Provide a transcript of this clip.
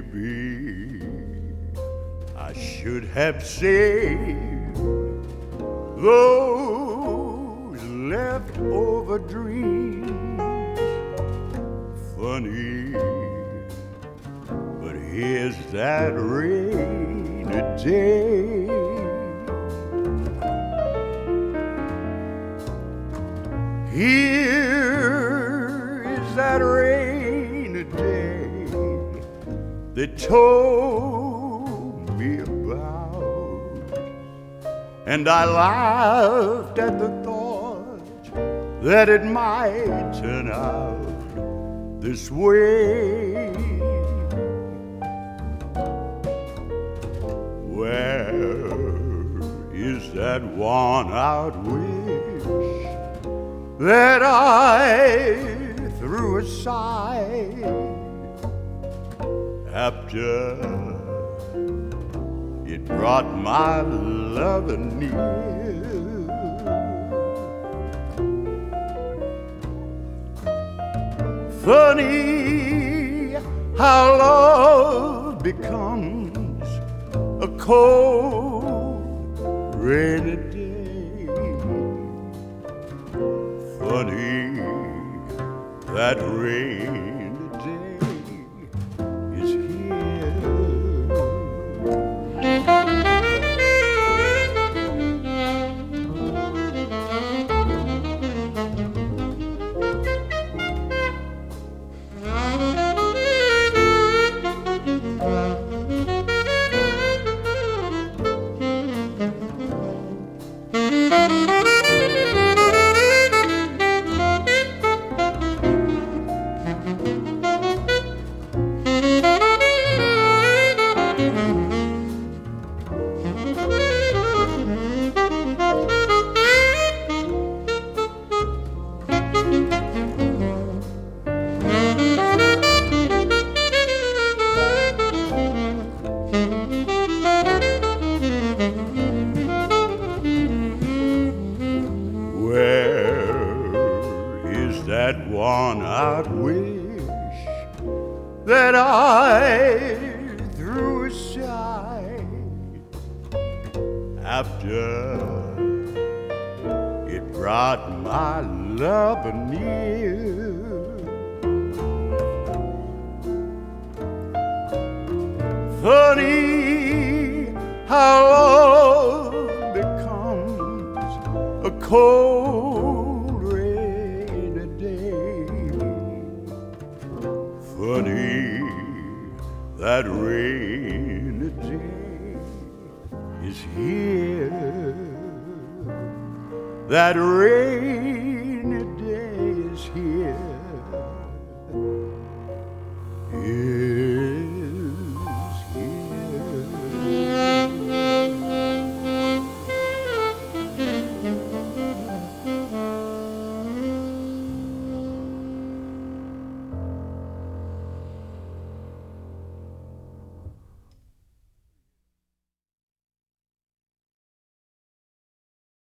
Maybe I should have saved those leftover dreams. Funny, but here's that rainy day. Here is that rainy day they told me about, and I laughed at the thought that it might turn out this way. Where is that worn-out wish that I threw aside after it brought my lover near? Funny how love becomes a cold, rainy day. Funny that rainy day is here. That worn-out wish that I threw aside after it brought my lover near? Funny how love becomes a cold, rainy day. Funny that rainy day is here. That rainy